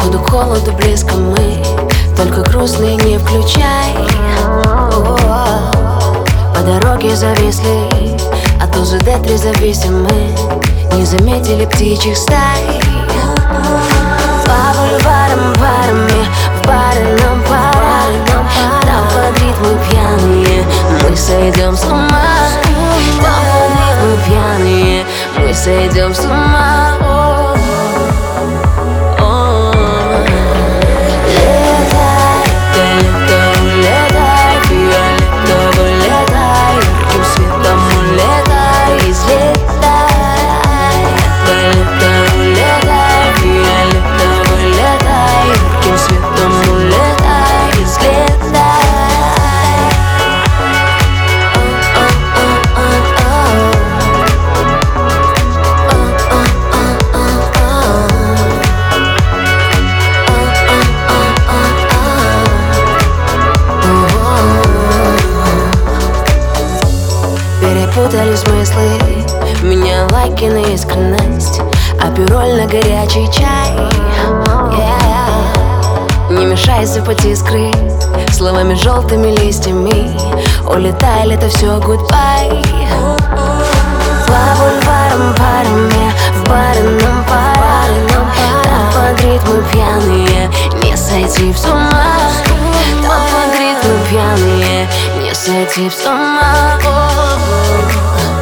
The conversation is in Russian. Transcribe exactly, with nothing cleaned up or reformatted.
Походу к холоду близко мы, только грустные не включай. О-о-о. По дороге зависли, от УЗД три зависим мы, не заметили птичьих стай. По бульварам парами, в бары нам пора, там под ритмы пьяные мы сойдем с ума. Там под ритмы пьяные мы сойдем с ума. Перепутали смыслы, меня лайки на искренность, а пироль на горячий чай. Yeah. Не мешайся под искры, словами желтыми листьями улетали, это все goodbye. По бульварам парами, в бары нам пора, там под ритмы пьяные не сойти с ума. Там под ритмы пьяные не сойти с ума.